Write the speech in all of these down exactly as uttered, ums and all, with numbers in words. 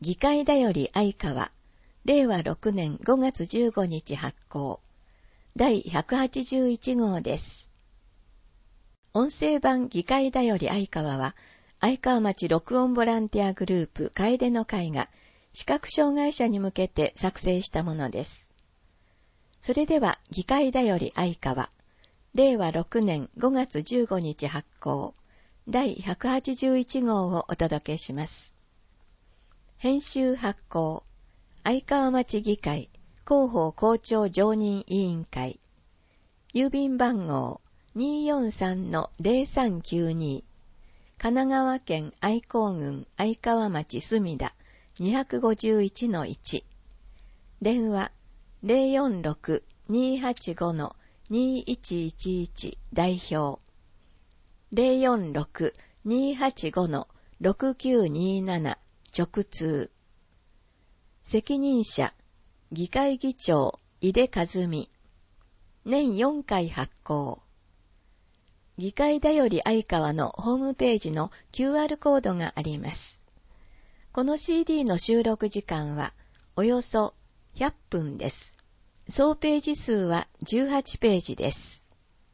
議会だより相川、れいわろくねんごがつじゅうごにち発行、だいひゃくはちじゅういちごうです。音声版議会だより相川は、相川町録音ボランティアグループ楓の会が視覚障害者に向けて作成したものです。それでは議会だより相川、れいわろくねんごがつじゅうごにち発行、だいひゃくはちじゅういちごうをお届けします。編集発行、相川町議会広報校長常任委員会、郵便番号 にーよんさんのぜろさんきゅうに、神奈川県愛好郡相川町墨田 にひゃくごじゅういちのいち、電話 ゼロよんろく にーはちご にーいちいちいち 代表ゼロよんろく にーはちご ろくきゅうにーなな直通。責任者、議会議長、井出和美。年よんかい発行。議会だより相川のホームページの キューアール コードがあります。この シーディー の収録時間はおよそひゃっぷんです。総ページ数はじゅうはちページです。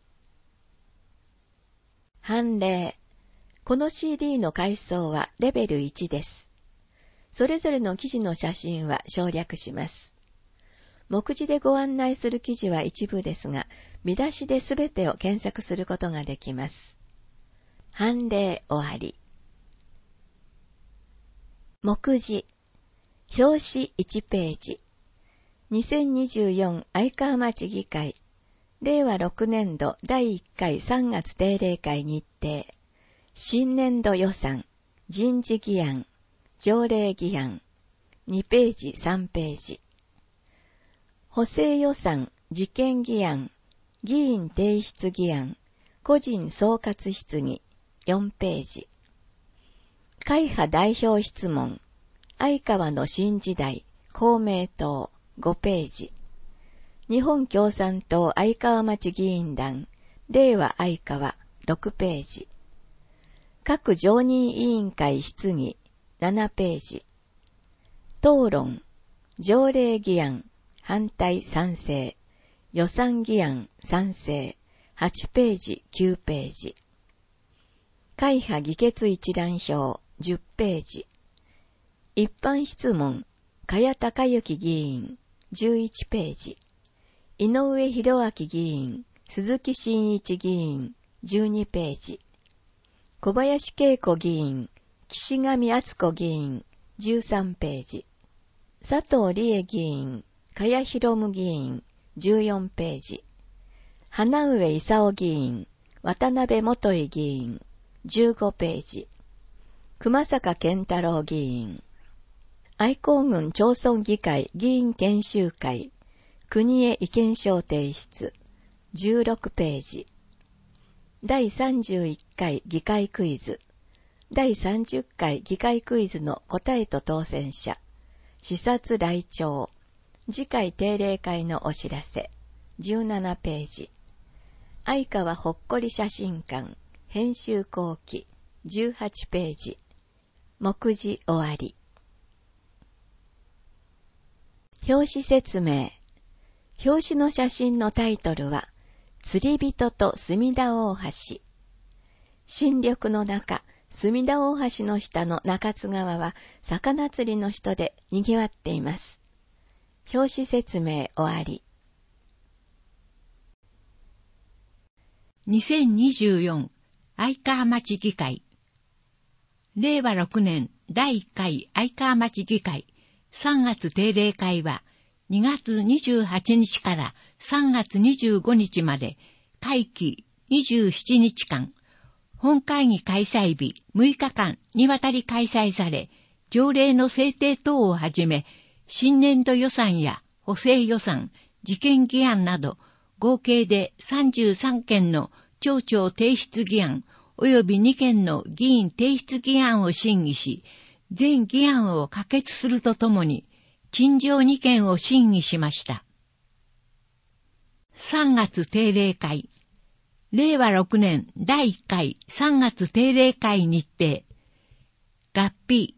判例。この シーディー の階層はレベルいちです。それぞれの記事の写真は省略します。目次でご案内する記事は一部ですが、見出しですべてを検索することができます。判例終わり。目次。表紙いちページ。にせんにじゅうよん相川町議会。れいわろくねんどだいいっかいさんがつ定例会日程。新年度予算。人事議案。条例議案。にページさんページ。補正予算、事件議案、議員提出議案、個人総括質疑、よんページ。会派代表質問、相川の新時代、公明党、ごページ。日本共産党相川町議員団、令和相川、ろくページ。各常任委員会質疑、ななページ。討論、条例議案、反対賛成、予算議案賛成、はちページきゅうページ。会派議決一覧表じゅっページ。一般質問、茅隆之議員じゅういちページ。井上博明議員、鈴木真一議員じゅうにページ。小林恵子議員、岸上敦子議員じゅうさんページ。佐藤理恵議員、茅博夢議員じゅうよんページ。花上勲議員、渡辺元井議員じゅうごページ。熊坂健太郎議員。愛好郡町村議会議員研修会、国へ意見書提出じゅうろくページ。だいさんじゅういっかい議会クイズ。だいさんじゅっかい議会クイズの答えと当選者。視察来庁。次回定例会のお知らせ。じゅうななページ。相川ほっこり写真館。編集後期。じゅうはちページ。目次終わり。表紙説明。表紙の写真のタイトルは、釣り人と隅田大橋。新緑の中、隅田大橋の下の中津川は魚釣りの人で賑わっています。表紙説明終わり。 にせんにじゅうよん相川町議会。れいわろくねんだいいっかい相川町議会さんがつ定例会はにがつにじゅうはちにちからさんがつにじゅうごにちまで会期にじゅうしちにちかん、本会議開催日むいかかんにわたり開催され、条例の制定等をはじめ、新年度予算や補正予算、事件議案など、合計でさんじゅうさんけんの町長提出議案及びにけんの議員提出議案を審議し、全議案を可決するとともに、陳情にけんを審議しました。さんがつ定例会。れいわろくねんだいいっかいさんがつ定例会日程。合併、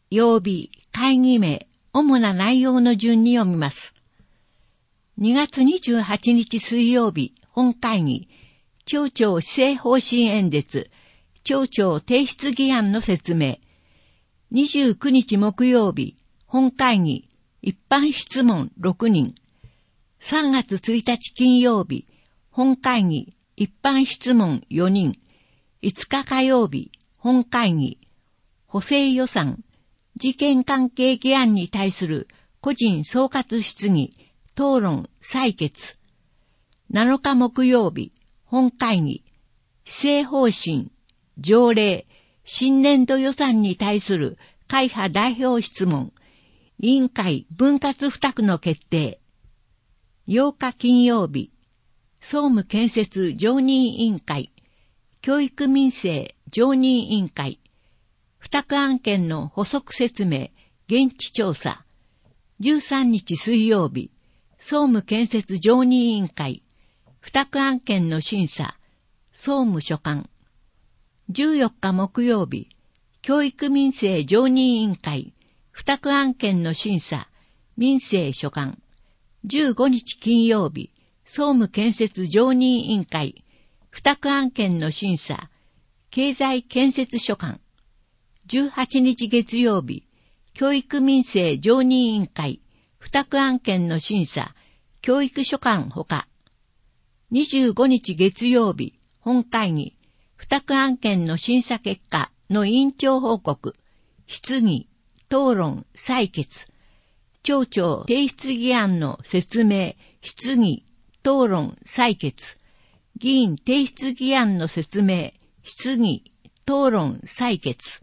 曜日、会議名、主な内容の順に読みます。にがつにじゅうはちにち水曜日、本会議、町長施政方針演説、町長提出議案の説明。にじゅうくにち木曜日、本会議、一般質問ろくにん。さんがつついたち金曜日、本会議、一般質問よにん。いつか火曜日、本会議、補正予算、事件関係議案に対する個人総括質疑、討論、採決。なのか木曜日、本会議、施政方針、条例、新年度予算に対する会派代表質問、委員会分割付託の決定。ようか金曜日、総務建設常任委員会、教育民生常任委員会、付託案件の補足説明、現地調査。じゅうさんにち水曜日、総務建設常任委員会、付託案件の審査、総務所管。じゅうよっか木曜日、教育民生常任委員会、付託案件の審査、民生所管。じゅうごにち金曜日、総務建設常任委員会、付託案件の審査、経済建設所管。じゅうはちにち月曜日、教育民生常任委員会、付託案件の審査、教育所管ほか。にじゅうごにち月曜日、本会議、付託案件の審査結果の委員長報告、質疑、討論、採決。町長提出議案の説明、質疑、討論、採決。議員提出議案の説明、質疑、討論、採決。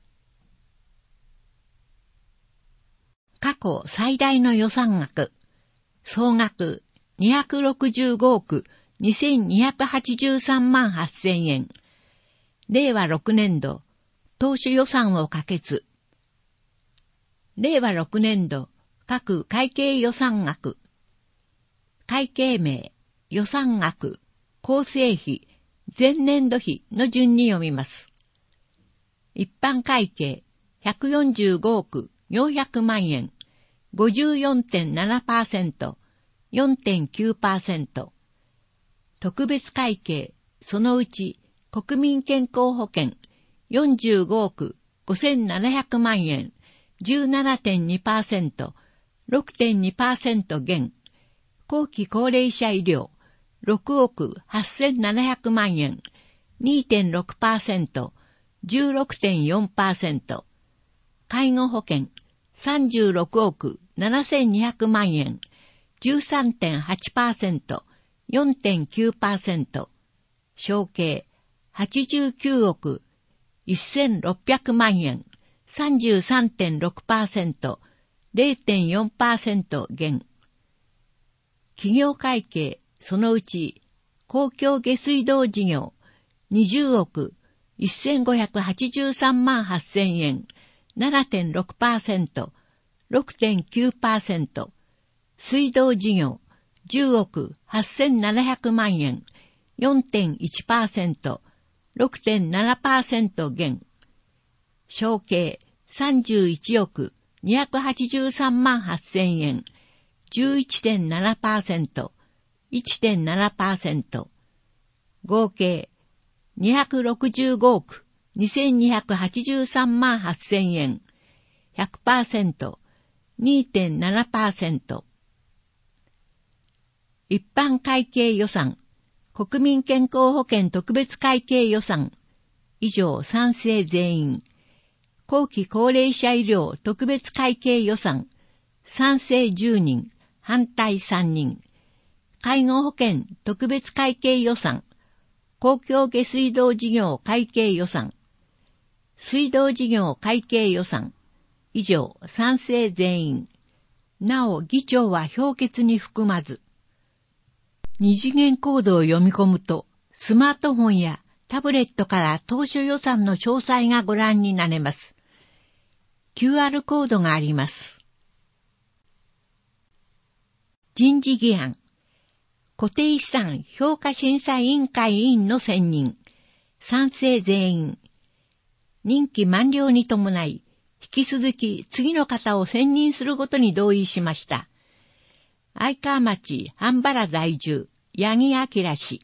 過去最大の予算額、総額にひゃくろくじゅうごおくにせんにひゃくはちじゅうさんまんはっせんえん。れいわろくねんど、当初予算を可決。れいわろくねんど、各会計予算額。会計名、予算額、構成費、前年度費の順に読みます。一般会計、ひゃくよんじゅうごおくよんひゃくまんえん、ごじゅうよんてんななパーセント、よんてんきゅうパーセント。特別会計、そのうち国民健康保険、よんじゅうごおくごせんななひゃくまんえん、じゅうななてんにパーセント、ろくてんにパーセント 減。後期高齢者医療、ろくおくはっせんななひゃくまんえん、にてんろくパーセント、じゅうろくてんよんパーセント。介護保険、さんじゅうろくおくななせんにひゃくまんえん、じゅうさんてんはちパーセント、よんてんきゅうパーセント。承継、はちじゅうきゅうおくせんろっぴゃくまんえん、さんじゅうさんてんろくパーセント、れいてんよんパーセント 減。企業会計、そのうち公共下水道事業、にじゅうおくせんごひゃくはちじゅうさんまんはっせんえん、ななてんろくパーセント、ろくてんきゅうパーセント。水道事業、じゅうおくはっせんななひゃくまんえん、よんてんいちパーセント、ろくてんななパーセント 減。承継、さんじゅういちおくにひゃくはちじゅうさんまんはっせんえん、じゅういちてんななパーセント、いってんななパーセント。合計、にひゃくろくじゅうごおくにせんにひゃくはちじゅうさんまんはっせんえん、ひゃくパーセント、にてんななパーセント。一般会計予算、国民健康保険特別会計予算、以上賛成全員。後期高齢者医療特別会計予算、賛成じゅうにん、反対さんにん。介護保険特別会計予算、公共下水道事業会計予算、水道事業会計予算、以上賛成全員。なお議長は評決に含まず。二次元コードを読み込むと、スマートフォンやタブレットから当初予算の詳細がご覧になれます。キューアール コードがあります。人事議案。固定資産評価審査委員会委員の選任。賛成全員。任期満了に伴い、 引き続き次の方を選任することに同意しました。愛川町半原在住、八木明氏。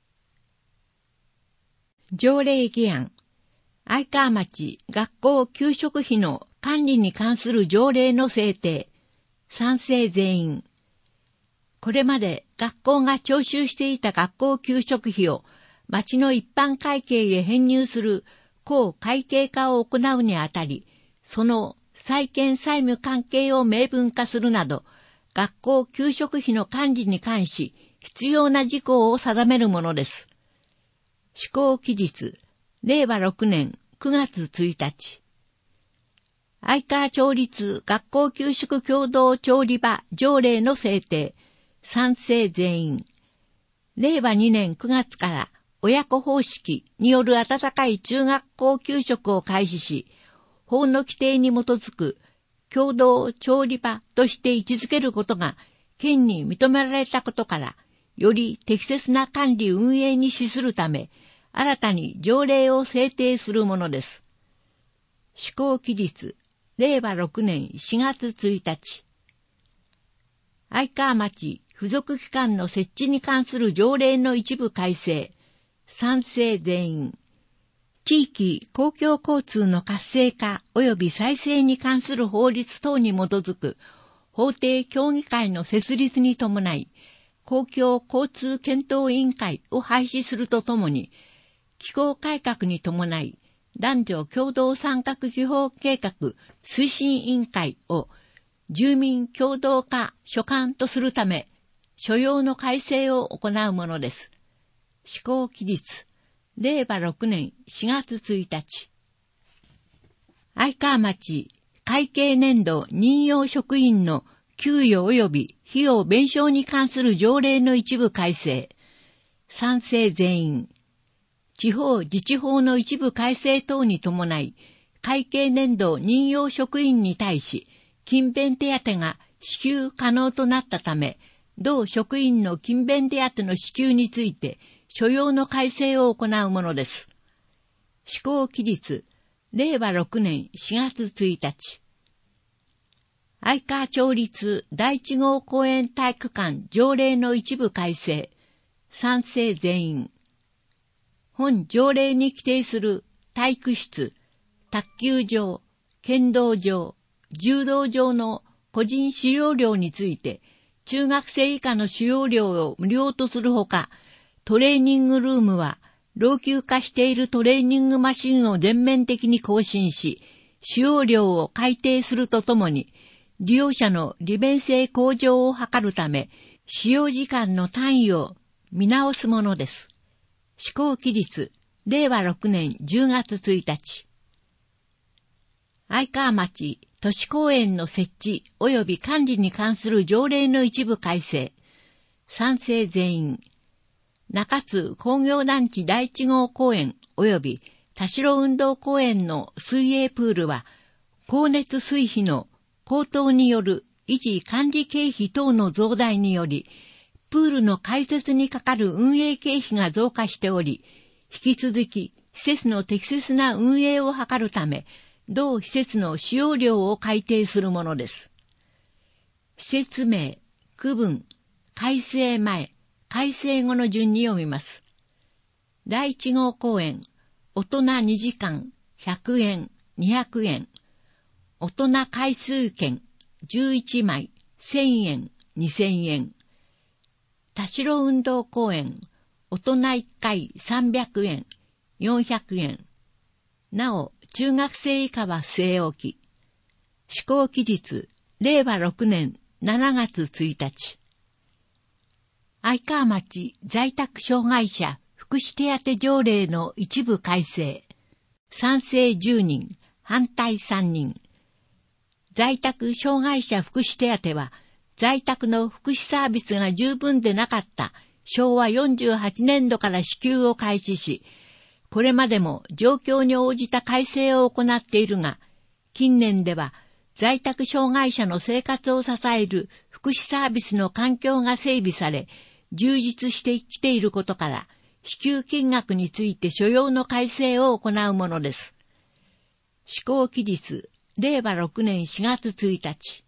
条例議案。愛川町学校給食費の管理に関する条例の制定。賛成全員。これまで学校が徴収していた学校給食費を町の一般会計へ編入する公会計化を行うにあたり、その債権債務関係を明文化するなど、学校給食費の管理に関し必要な事項を定めるものです。施行期日、れいわろくねんくがつついたち。愛川町立学校給食協同調理場条例の制定、賛成全員。れいわにねんくがつから親子方式による温かい中学校給食を開始し、法の規定に基づく共同調理場として位置づけることが県に認められたことから、より適切な管理運営に資するため、新たに条例を制定するものです。施行期日、れいわろくねんしがつついたち。愛川町付属機関の設置に関する条例の一部改正、賛成全員。地域公共交通の活性化及び再生に関する法律等に基づく法定協議会の設立に伴い、公共交通検討委員会を廃止するとともに、機構改革に伴い、男女共同参画基本計画推進委員会を住民共同化所管とするため、所要の改正を行うものです。施行期日、れいわろくねんしがつついたち。愛川町会計年度任用職員の給与及び費用弁償に関する条例の一部改正、賛成全員。地方自治法の一部改正等に伴い、会計年度任用職員に対し、勤勉手当が支給可能となったため、同職員の勤勉手当の支給について、所要の改正を行うものです。施行期日、れいわろくねんしがつついたち。愛川町立第一号公園体育館条例の一部改正、賛成全員。本条例に規定する体育室、卓球場、剣道場、柔道場の個人使用料について、中学生以下の使用料を無料とするほか、トレーニングルームは老朽化しているトレーニングマシンを全面的に更新し、使用料を改定するとともに、利用者の利便性向上を図るため、使用時間の単位を見直すものです。施行期日、れいわろくねんじゅうがつついたち。愛川町都市公園の設置及び管理に関する条例の一部改正、賛成全員。中津工業団地第一号公園及び田代運動公園の水泳プールは、光熱水費の高騰による維持管理経費等の増大により、プールの開設にかかる運営経費が増加しており、引き続き施設の適切な運営を図るため、同施設の使用料を改定するものです。施設名、区分、改正前、改正後の順に読みます。第一号公園、大人にじかん、ひゃくえん、にひゃくえん。大人回数券、じゅういちまい、せんえん、にせんえん。田代運動公園、大人いっかいさんびゃくえん、よんひゃくえん。なお、中学生以下は据え置き。施行期日、れいわろくねんしちがつついたち。愛川町在宅障害者福祉手当条例の一部改正。賛成じゅうにん、反対さんにん。在宅障害者福祉手当は、在宅の福祉サービスが十分でなかったしょうわよんじゅうはちねんどから支給を開始し、これまでも状況に応じた改正を行っているが、近年では在宅障害者の生活を支える福祉サービスの環境が整備され、充実してきていることから、支給金額について所要の改正を行うものです。施行期日、 れいわろくねんしがつついたち、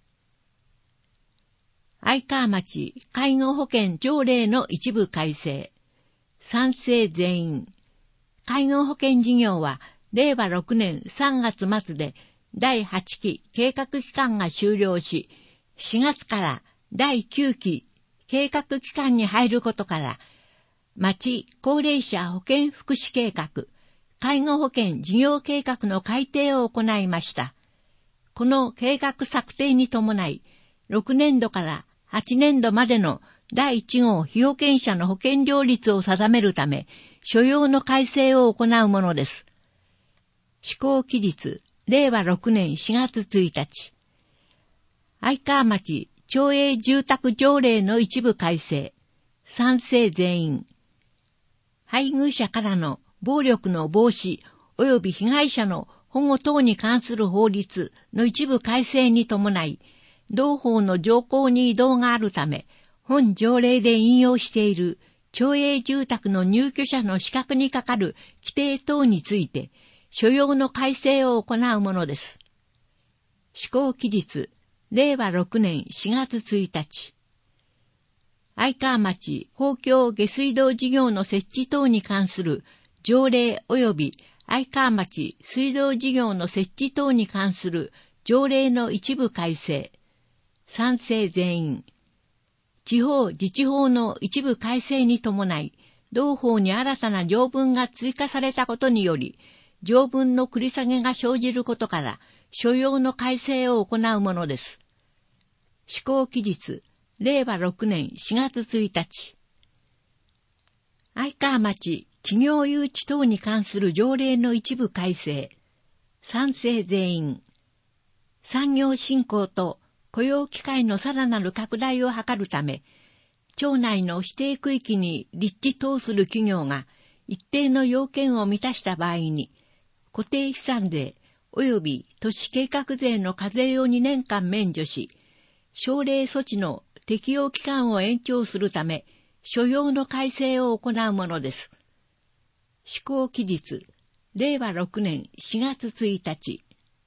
愛川町介護保険条例の一部改正。賛成全員。介護保険事業はれいわろくねんさんがつまつでだいはちき計画期間が終了し、しがつからだいきゅうき計画期間に入ることから、町高齢者保健福祉計画、介護保険事業計画の改定を行いました。この計画策定に伴い、ろくねんどからはちねんどまでのだいいちごう被保険者の保険料率を定めるため、所要の改正を行うものです。施行期日、れいわろくねんしがつついたち。愛川町町営住宅条例の一部改正。賛成全員。配偶者からの暴力の防止及び被害者の保護等に関する法律の一部改正に伴い、同法の条項に異同があるため、本条例で引用している町営住宅の入居者の資格にかかる規定等について、所要の改正を行うものです。施行期日、れいわろくねんしがつついたち。愛川町公共下水道事業の設置等に関する条例及び愛川町水道事業の設置等に関する条例の一部改正。賛成全員。地方自治法の一部改正に伴い、同法に新たな条文が追加されたことにより、条文の繰り下げが生じることから、所要の改正を行うものです。施行期日、れいわろくねんしがつついたち。愛川町企業誘致等に関する条例の一部改正。賛成全員。産業振興と雇用機会のさらなる拡大を図るため、町内の指定区域に立地等する企業が一定の要件を満たした場合に、固定資産税及び都市計画税の課税をにねんかん免除し、奨励措置の適用期間を延長するため、所要の改正を行うものです。施行期日、れいわろくねんしがつついたち。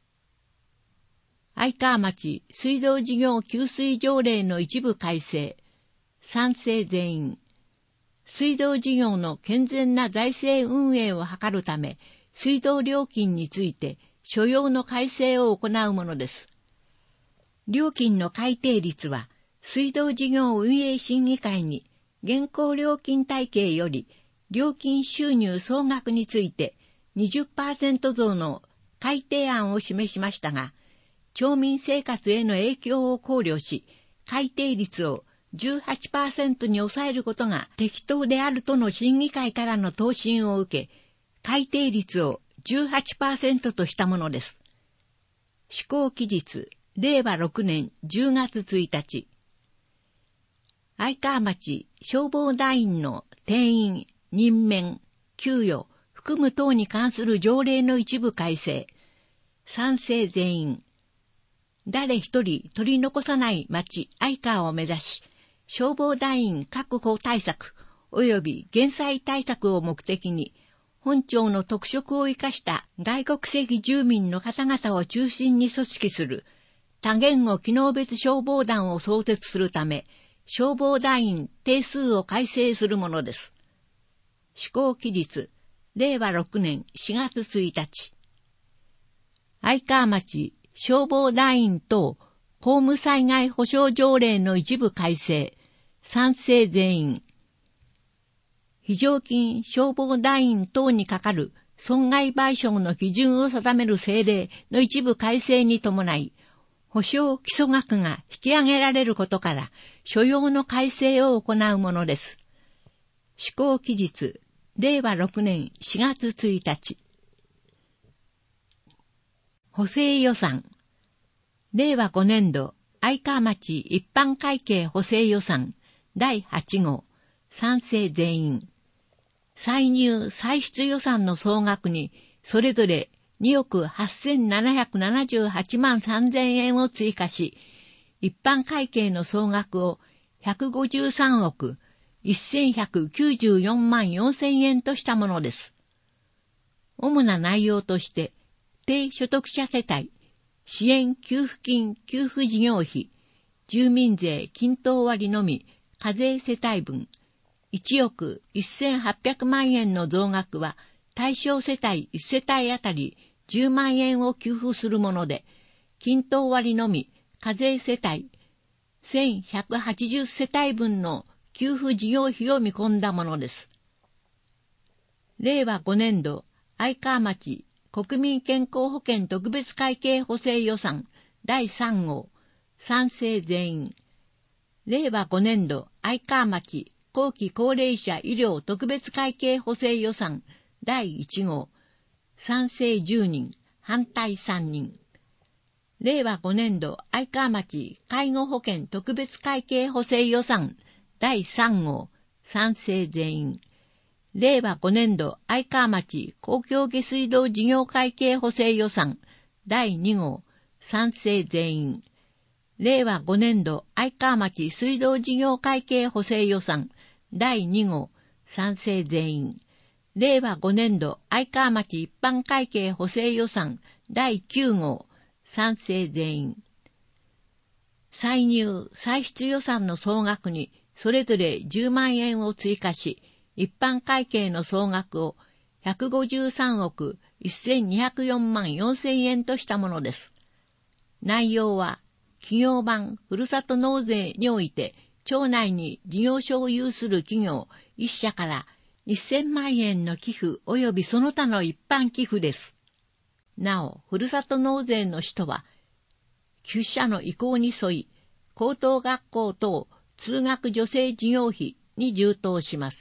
愛川町水道事業給水条例の一部改正。賛成全員。水道事業の健全な財政運営を図るため、水道料金について所要の改正を行うものです。料金の改定率は、水道事業運営審議会に現行料金体系より料金収入総額について にじゅっパーセント 増の改定案を示しましたが、町民生活への影響を考慮し、改定率を じゅうはちパーセント に抑えることが適当であるとの審議会からの答申を受け、改定率を じゅうはちパーセント としたものです。施行期日、れいわろくねんじゅうがつついたち。愛川町消防団員の定員、任免、給与、服務等に関する条例の一部改正。賛成全員。誰一人取り残さない町愛川を目指し、消防団員確保対策及び減災対策を目的に、本町の特色を生かした外国籍住民の方々を中心に組織する多言語機能別消防団を創設するため、消防団員定数を改正するものです。施行期日、れいわろくねんしがつついたち。愛川町消防団員等公務災害保障条例の一部改正。賛成全員。非常勤消防団員等にかかる損害賠償の基準を定める政令の一部改正に伴い、保障基礎額が引き上げられることから、所要の改正を行うものです。施行期日、れいわろくねんしがつついたち。補正予算。れいわごねんど愛川町一般会計補正予算だいはちごう。賛成全員。歳入歳出予算の総額にそれぞれにおくはっせんななひゃくななじゅうはちまんさんぜんえんを追加し、一般会計の総額をひゃくごじゅうさんおくせんひゃくきゅうじゅうよんまんよんせんえんとしたものです。主な内容として、低所得者世帯支援給付金給付事業費、住民税均等割のみ、課税世帯分、いちおくせんはっぴゃくまんえんの増額は、対象世帯いち世帯あたりじゅうまんえんを給付するもので、均等割のみ、課税世帯せんひゃくはちじゅう世帯分の給付事業費を見込んだものです。れいわごねんど、愛川町国民健康保険特別会計補正予算だいさん号、賛成全員。れいわごねんど、愛川町後期高齢者医療特別会計補正予算だいいち号、賛成じゅうにん、反対さんにん。れいわごねんど、愛川町介護保険特別会計補正予算だいさん号、賛成全員。れいわごねんど、愛川町公共下水道事業会計補正予算だいに号、賛成全員。れいわごねんど、愛川町水道事業会計補正予算だいに号、賛成全員。れいわごねんど、愛川町一般会計補正予算だいきゅう号、賛成全員。歳入・歳出予算の総額にそれぞれじゅうまんえんを追加し、一般会計の総額をひゃくごじゅうさんおくせんにひゃくよんまんよんせんえんとしたものです。内容は、企業版ふるさと納税において、町内に事業所を有する企業一社からせんまんえんの寄付及びその他の一般寄付です。なお、ふるさと納税の使途は、寄付者の意向に沿い、高等学校等通学助成事業費に充当します。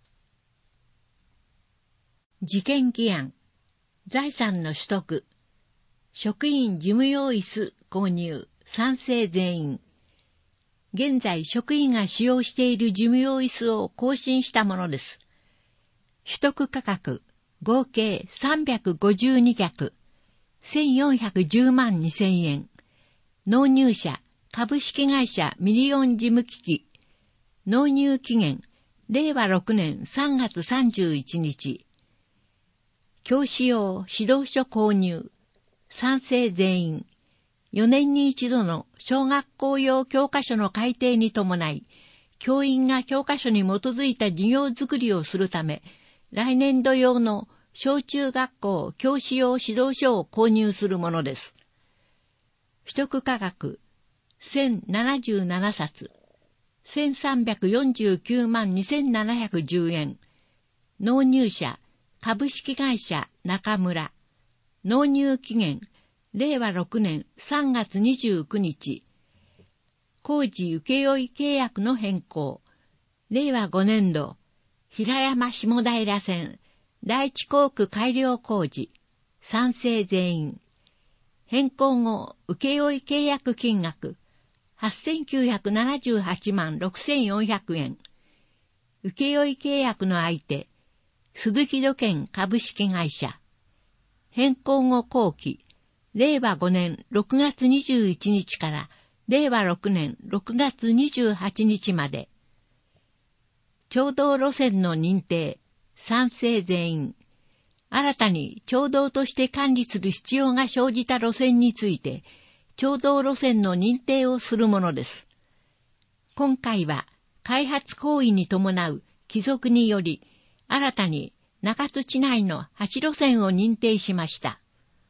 事件議案、財産の取得、職員事務用椅子購入、賛成全員。現在職員が使用している事務用椅子を更新したものです。取得価格、合計さんびゃくごじゅうにきゃく、せんよんひゃくじゅうまんにせんえん。納入者、株式会社ミリオン事務機器。納入期限、れいわろくねんさんがつさんじゅういちにち。教師用指導書購入、賛成全員。よねんに一度の小学校用教科書の改訂に伴い、教員が教科書に基づいた授業づくりをするため、来年度用の小中学校教師用指導書を購入するものです。取得価格、せんななじゅうななさつ、せんさんびゃくよんじゅうきゅうまんにせんななひゃくじゅうえん。納入者、株式会社中村。納入期限、れいわろくねんさんがつにじゅうくにち。工事請負契約の変更。れいわごねんど、平山下平線、第一工区改良工事。賛成全員。変更後、請負契約金額、はっせんきゅうひゃくななじゅうはちまんろくせんよんひゃくえん。請負契約の相手、鈴木土建株式会社。変更後後期、れいわごねんろくがつにじゅういちにちかられいわろくねんろくがつにじゅうはちにちまで。町道路線の認定、賛成全員。新たに町道として管理する必要が生じた路線について、町道路線の認定をするものです。今回は開発行為に伴う帰属により、新たに中津市内のはち路線を認定しました。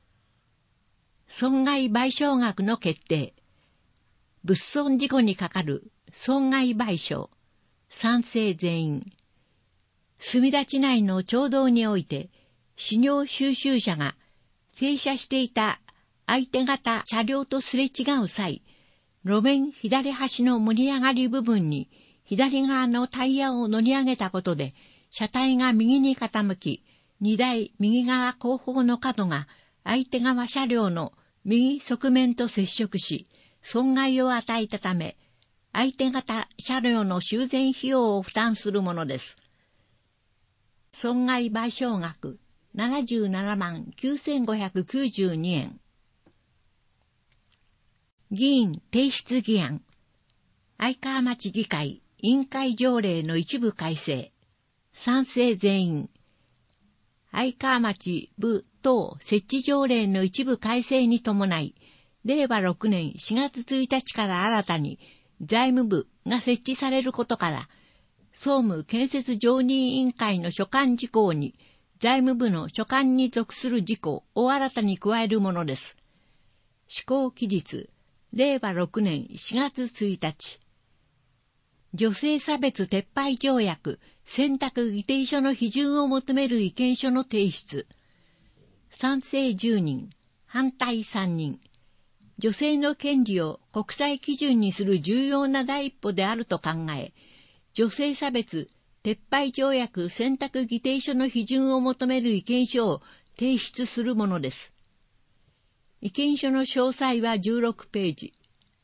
損害賠償額の決定。物損事故にかかる損害賠償。賛成全員。墨田地内の町道において、私業収集車が停車していた相手方車両とすれ違う際、路面左端の盛り上がり部分に左側のタイヤを乗り上げたことで、車体が右に傾き、荷台右側後方の角が相手側車両の右側面と接触し、損害を与えたため、相手方車両の修繕費用を負担するものです。損害賠償額ななじゅうななまんきゅうせんごひゃくきゅうじゅうにえん。議員提出議案。愛川町議会委員会条例の一部改正。賛成全員。 愛川町部等設置条例の一部改正に伴い、れいわろくねんしがつついたちから新たに財務部が設置されることから、総務建設常任委員会の所管事項に、財務部の所管に属する事項を新たに加えるものです。施行期日、れいわろくねんしがつついたち。女性差別撤廃条約選択議定書の批准を求める意見書の提出。賛成じゅうにん、反対さんにん。女性の権利を国際基準にする重要な第一歩であると考え、女性差別撤廃条約選択議定書の批准を求める意見書を提出するものです。意見書の詳細はじゅうろくページ。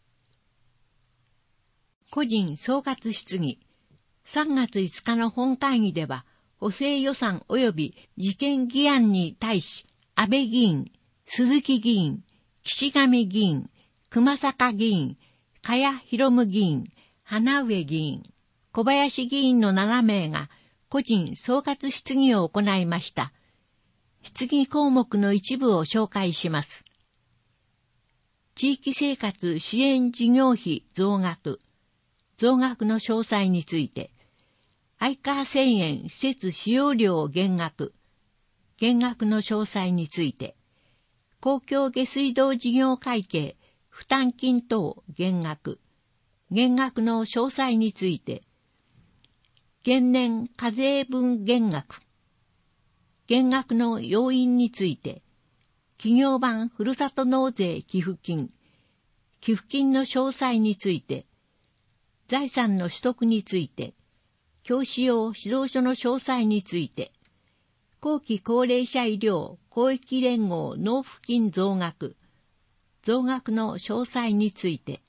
個人総括質疑。さんがついつかの本会議では、補正予算及び事件議案に対し、安倍議員、鈴木議員、岸上議員、熊坂議員、茅博夢議員、花上議員、小林議員のななめいが個人総括質疑を行いました。質疑項目の一部を紹介します。地域生活支援事業費増額。増額の詳細について、愛川製塩施設使用料減額。減額の詳細について、公共下水道事業会計負担金等減額。減額の詳細について、現年課税分減額。減額の要因について、企業版ふるさと納税寄付金。寄付金の詳細について、財産の取得について、教師用指導書の詳細について、後期高齢者医療公益連合納付金増額、増額の詳細について。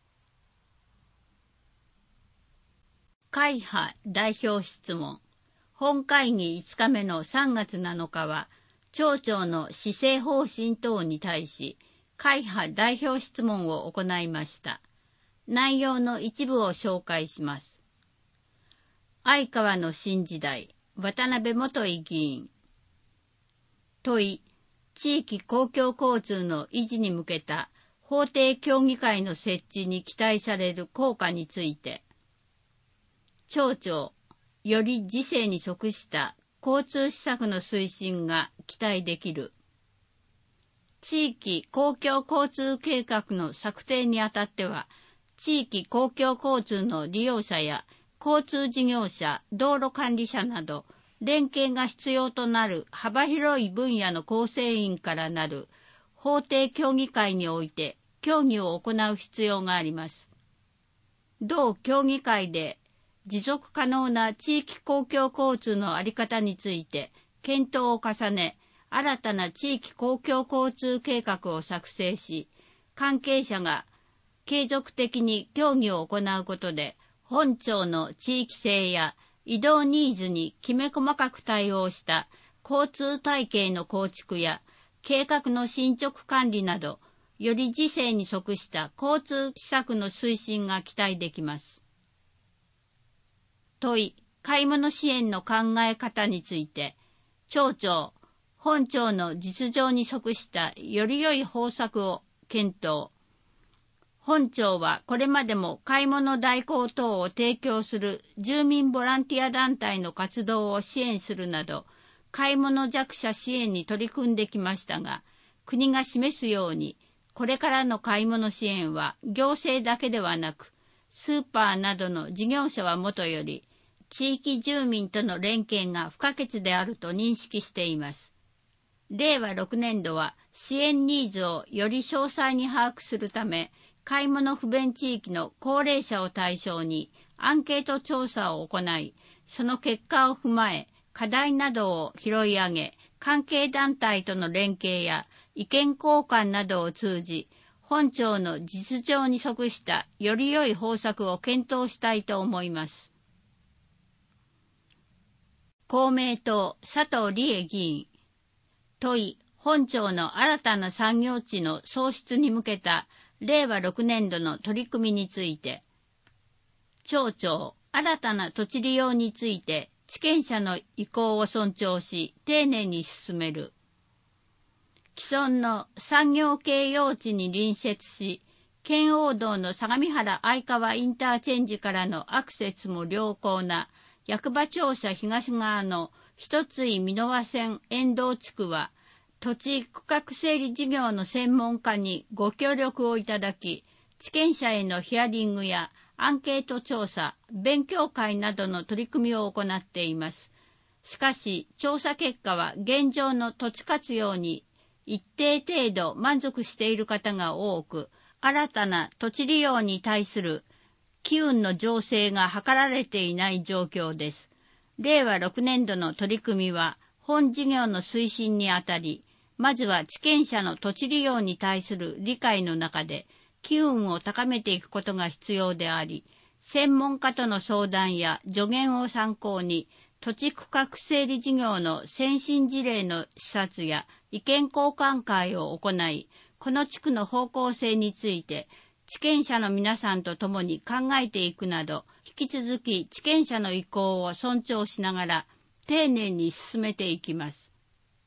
会派代表質問。本会議いつかめのさんがつなのかは、町長の施政方針等に対し、会派代表質問を行いました。内容の一部を紹介します。愛川の新時代、渡辺元井議員。問い、地域公共交通の維持に向けた法定協議会の設置に期待される効果について。町長、より時世に即した交通施策の推進が期待できる。地域公共交通計画の策定にあたっては、地域公共交通の利用者や交通事業者、道路管理者など、連携が必要となる幅広い分野の構成員からなる法定協議会において協議を行う必要があります。同協議会で持続可能な地域公共交通の在り方について検討を重ね、新たな地域公共交通計画を作成し、関係者が継続的に協議を行うことで、本町の地域性や移動ニーズにきめ細かく対応した交通体系の構築や計画の進捗管理など、より時世に即した交通施策の推進が期待できます。問い、買い物支援の考え方について、町長、本町の実情に即したより良い方策を検討。本町はこれまでも買い物代行等を提供する住民ボランティア団体の活動を支援するなど、買い物弱者支援に取り組んできましたが、国が示すように、これからの買い物支援は行政だけではなく、スーパーなどの事業者はもとより、地域住民との連携が不可欠であると認識しています。れいわろくねんどは支援ニーズをより詳細に把握するため、買い物不便地域の高齢者を対象にアンケート調査を行い、その結果を踏まえ、課題などを拾い上げ、関係団体との連携や意見交換などを通じ、本町の実情に即したより良い方策を検討したいと思います。公明党佐藤理恵議員。問い、本町の新たな産業地の創出に向けたれいわろくねんどの取り組みについて、町長、新たな土地利用について地権者の意向を尊重し、丁寧に進める。既存の産業系用地に隣接し、圏央道の相模原相川インターチェンジからのアクセスも良好な役場庁舎東側の一つ井美濃和線沿道地区は、土地区画整理事業の専門家にご協力をいただき、地権者へのヒアリングやアンケート調査、勉強会などの取り組みを行っています。しかし、調査結果は現状の土地活用に一定程度満足している方が多く、新たな土地利用に対する機運の醸成が図られていない状況です。れいわろくねんどの取り組みは本事業の推進にあたり、まずは地権者の土地利用に対する理解の中で機運を高めていくことが必要であり、専門家との相談や助言を参考に土地区画整理事業の先進事例の視察や意見交換会を行い、この地区の方向性について地権者の皆さんと共に考えていくなど、引き続き地権者の意向を尊重しながら丁寧に進めていきます。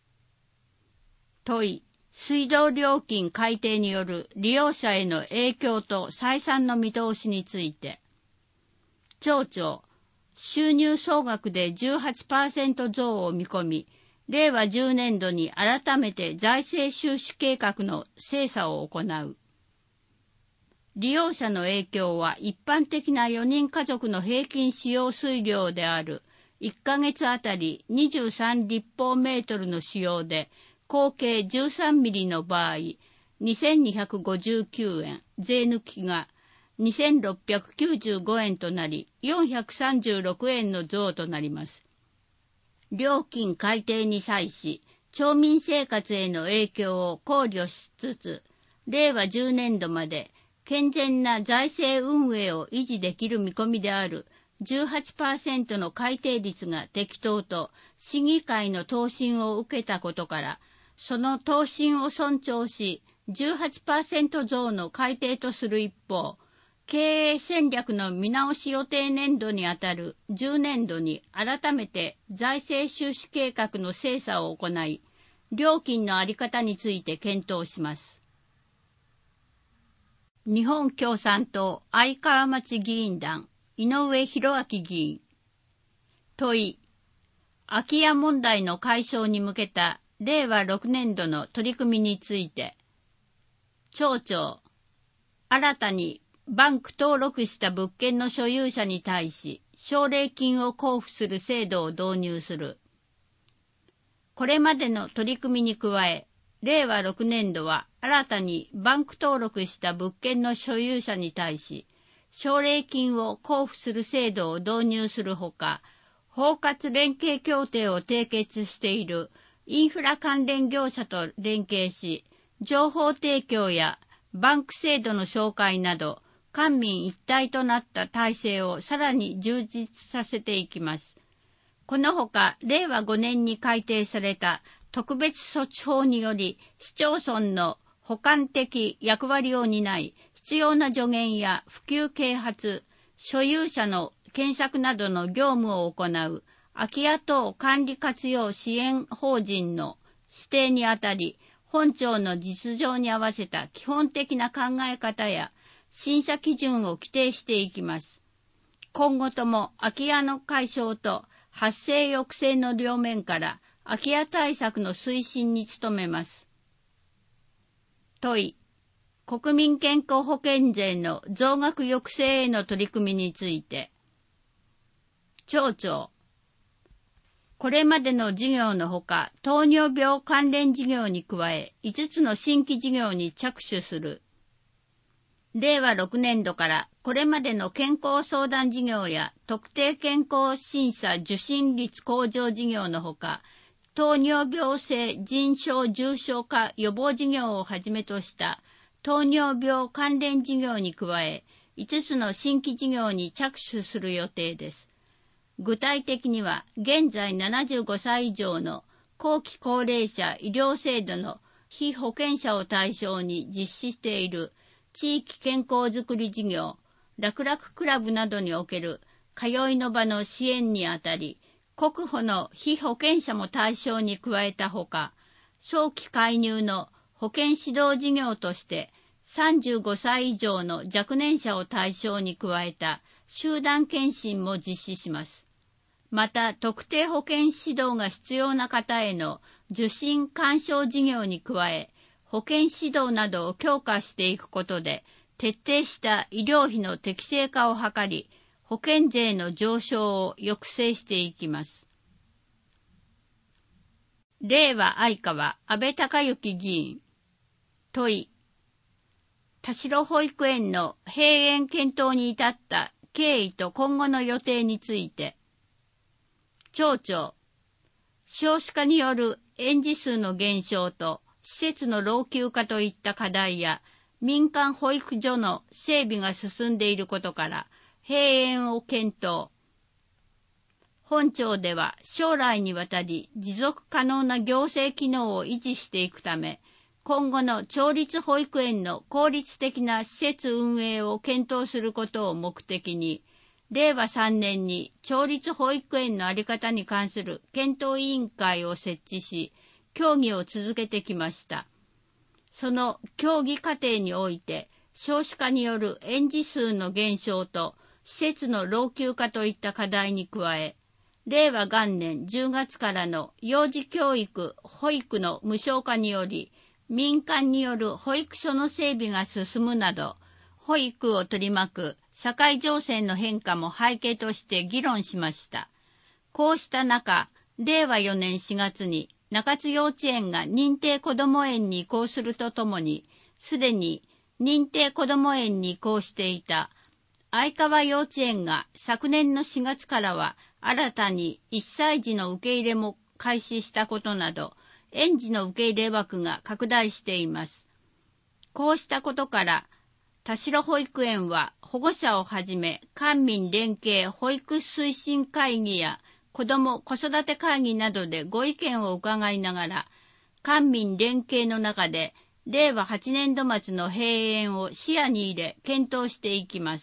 問い、水道料金改定による利用者への影響と採算の見通しについて、町長、収入総額で じゅうはちパーセント 増を見込み、れいわじゅうねんどに改めて財政収支計画の精査を行う。利用者の影響は一般的なよにん家族の平均使用水量であるいっかげつあたりにじゅうさん立方メートルの使用で、合計じゅうさんミリの場合、にせんにひゃくごじゅうきゅうえん、税抜きがにせんろっぴゃくきゅうじゅうごえんとなり、よんひゃくさんじゅうろくえんの増となります。料金改定に際し、町民生活への影響を考慮しつつ、れいわじゅうねんどまで健全な財政運営を維持できる見込みである じゅうはちパーセント の改定率が適当と市議会の答申を受けたことから、その答申を尊重し、じゅうはちパーセント 増の改定とする一方、経営戦略の見直し予定年度にあたるじゅうねんどに改めて財政収支計画の精査を行い、料金の在り方について検討します。日本共産党愛川町議員団井上弘明議員。問い、空き家問題の解消に向けたれいわろくねんどの取り組みについて、町長、新たにバンク登録した物件の所有者に対し奨励金を交付する制度を導入する。これまでの取り組みに加え、れいわろくねんどは新たにバンク登録した物件の所有者に対し奨励金を交付する制度を導入するほか、包括連携協定を締結しているインフラ関連業者と連携し、情報提供やバンク制度の紹介など、官民一体となった体制をさらに充実させていきます。このほか、れいわごねんに改定された特別措置法により、市町村の補完的役割を担い、必要な助言や普及啓発、所有者の検索などの業務を行う空き家等管理活用支援法人の指定にあたり、本庁の実情に合わせた基本的な考え方や審査基準を規定していきます。今後とも空き家の解消と発生抑制の両面から空き家対策の推進に努めます。問い、国民健康保険税の増額抑制への取り組みについて、町長、これまでの事業のほか、糖尿病関連事業に加え、いつつの新規事業に着手する。れいわろくねんどからこれまでの健康相談事業や特定健康審査受診率向上事業のほか、糖尿病性腎症重症化予防事業をはじめとした糖尿病関連事業に加え、いつつの新規事業に着手する予定です。具体的には、現在ななじゅうごさい以上の後期高齢者医療制度の被保険者を対象に実施している地域健康づくり事業、楽々クラブなどにおける通いの場の支援にあたり、 国保の被保険者も対象に加えたほか、早期介入の保険指導事業としてさんじゅうごさい以上の若年者を対象に加えた集団検診も実施します。また、特定保険指導が必要な方への受診勧奨事業に加え、保険指導などを強化していくことで、徹底した医療費の適正化を図り、保険税の上昇を抑制していきます。令和愛川安倍隆之議員。問い。田代保育園の閉園検討に至った経緯と今後の予定について。町長。少子化による園児数の減少と施設の老朽化といった課題や民間保育所の整備が進んでいることから閉園を検討。本町では将来にわたり持続可能な行政機能を維持していくため、今後の町立保育園の効率的な施設運営を検討することを目的に、れいわさんねんに町立保育園の在り方に関する検討委員会を設置し、協議を続けてきました。その協議過程において、少子化による園児数の減少と施設の老朽化といった課題に加え、れいわがんねんじゅうがつからの幼児教育・保育の無償化により、民間による保育所の整備が進むなど、保育を取り巻く社会情勢の変化も背景として議論しました。こうした中、れいわよねんしがつに中津幼稚園が認定こども園に移行するとともに、すでに認定こども園に移行していた愛川幼稚園が昨年のしがつからは新たにいっさい児の受け入れも開始したことなど、園児の受け入れ枠が拡大しています。こうしたことから、田代保育園は保護者をはじめ官民連携保育推進会議や子ども子育て会議などでご意見を伺いながら、官民連携の中でれいわはちねんど末の閉園を視野に入れ検討していきます。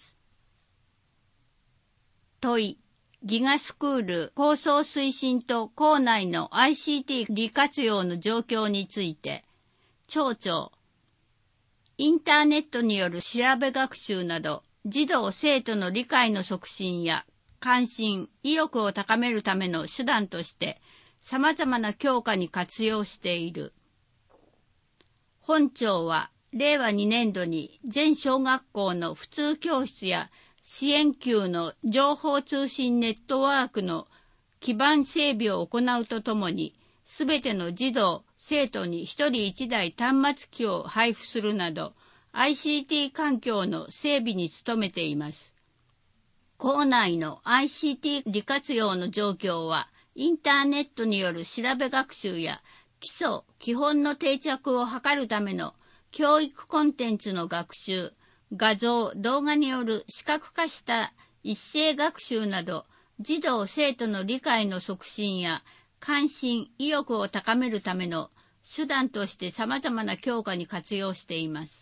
問い。ギガスクール構想推進と校内の アイシーティー 利活用の状況について、町長。インターネットによる調べ学習など、児童生徒の理解の促進や関心、意欲を高めるための手段として、様々な教科に活用している。本庁は、れいわにねんどに全小学校の普通教室や支援級の情報通信ネットワークの基盤整備を行うとともに、すべての児童、生徒にひとりいちだい端末機を配布するなど、アイシーティー 環境の整備に努めています。校内の アイシーティー 利活用の状況は、インターネットによる調べ学習や基礎、基本の定着を図るための教育コンテンツの学習、画像、動画による視覚化した一斉学習など、児童生徒の理解の促進や関心、意欲を高めるための手段として様々な教科に活用しています。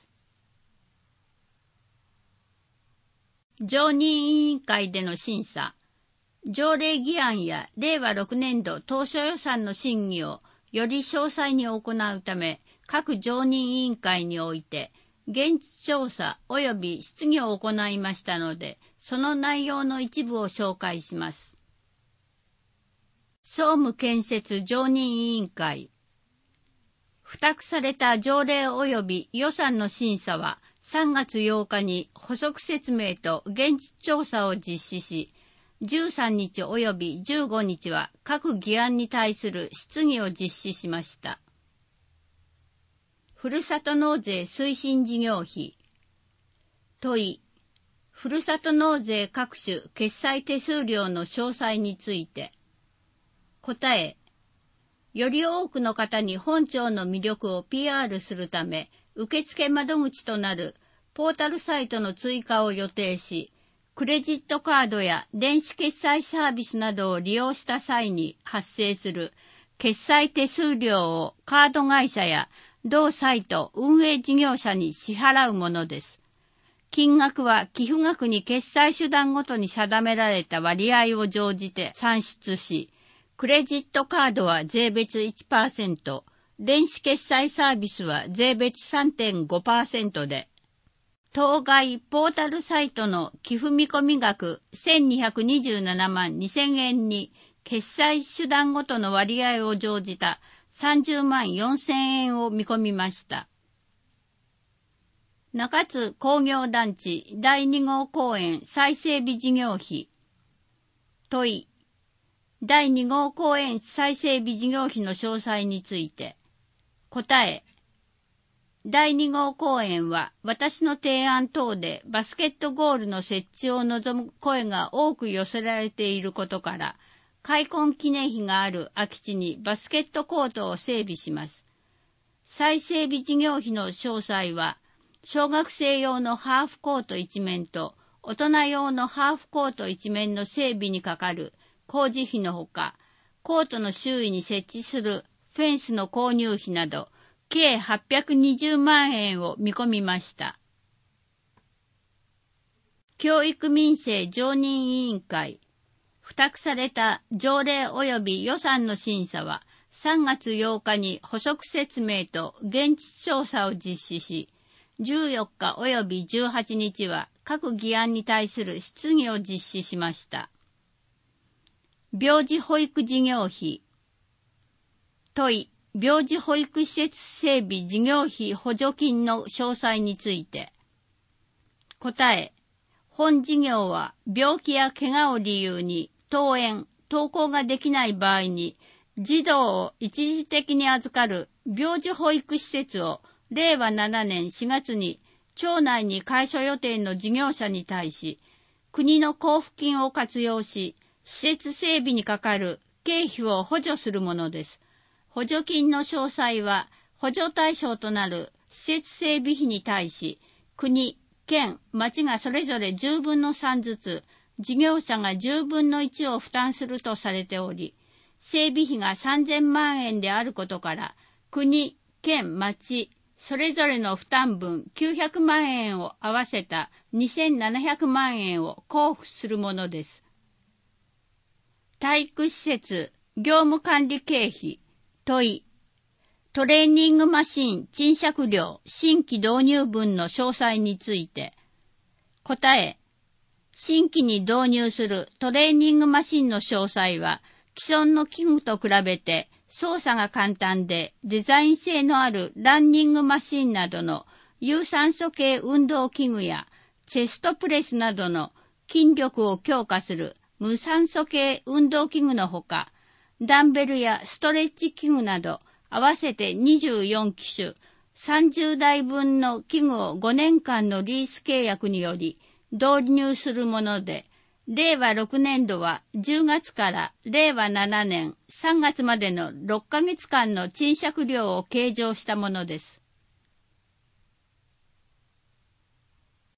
常任委員会での審査、条例議案やれいわろくねんど当初予算の審議をより詳細に行うため、各常任委員会において、現地調査及び質疑を行いましたので、その内容の一部を紹介します。総務建設常任委員会。付託された条例及び予算の審査はさんがつようかに補足説明と現地調査を実施し、じゅうさんにち及びじゅうごにちは各議案に対する質疑を実施しました。ふるさと納税推進事業費。問い。ふるさと納税各種決済手数料の詳細について。答え。より多くの方に本庁の魅力を ピーアール するため、受付窓口となるポータルサイトの追加を予定し、クレジットカードや電子決済サービスなどを利用した際に発生する決済手数料をカード会社や同サイト運営事業者に支払うものです。金額は寄付額に決済手段ごとに定められた割合を乗じて算出し、 クレジットカードは税別 いちパーセント、電子決済サービスは税別 さんてんごパーセント で、当該ポータルサイトの寄付見込み額せんにひゃくにじゅうななまんにせんえんに決済手段ごとの割合を乗じたさんじゅうまんよんせんえんを見込みました。中津工業団地だいに号公園再整備事業費。問い。だいに号公園再整備事業費の詳細について。答え。だいに号公園は私の提案等でバスケットゴールの設置を望む声が多く寄せられていることから、開墾記念碑がある空き地にバスケットコートを整備します。再整備事業費の詳細は、小学生用のハーフコート一面と大人用のハーフコート一面の整備にかかる工事費のほか、コートの周囲に設置するフェンスの購入費など、計はっぴゃくにじゅうまんえんを見込みました。教育民生常任委員会、付託された条例及び予算の審査はさんがつようかに補足説明と現地調査を実施し、じゅうよっか及びじゅうはちにちは各議案に対する質疑を実施しました。病児保育事業費。問い、病児保育施設整備事業費補助金の詳細について。答え、本事業は病気や怪我を理由に登園、登校ができない場合に、児童を一時的に預かる病児保育施設をれいわななねんしがつに町内に開所予定の事業者に対し、国の交付金を活用し、施設整備にかかる経費を補助するものです。補助金の詳細は、補助対象となる施設整備費に対し、国、県、町がそれぞれじゅうぶんのさんずつ、事業者がじゅうぶんのいちを負担するとされており、整備費がさんぜんまんえんであることから、国、県、町、それぞれの負担分きゅうひゃくまんえんを合わせたにせんななひゃくまんえんを交付するものです。体育施設、業務管理経費、問い、トレーニングマシン賃借料新規導入分の詳細について。答え、新規に導入するトレーニングマシンの詳細は、既存の器具と比べて操作が簡単でデザイン性のあるランニングマシンなどの有酸素系運動器具やチェストプレスなどの筋力を強化する無酸素系運動器具のほか、ダンベルやストレッチ器具など合わせてにじゅうよんきしゅ、さんじゅうだいぶんの器具をごねんかんのリース契約により導入するもので、れいわろくねんどはじゅうがつかられいわななねんさんがつまでのろっかげつかんの賃借料を計上したものです。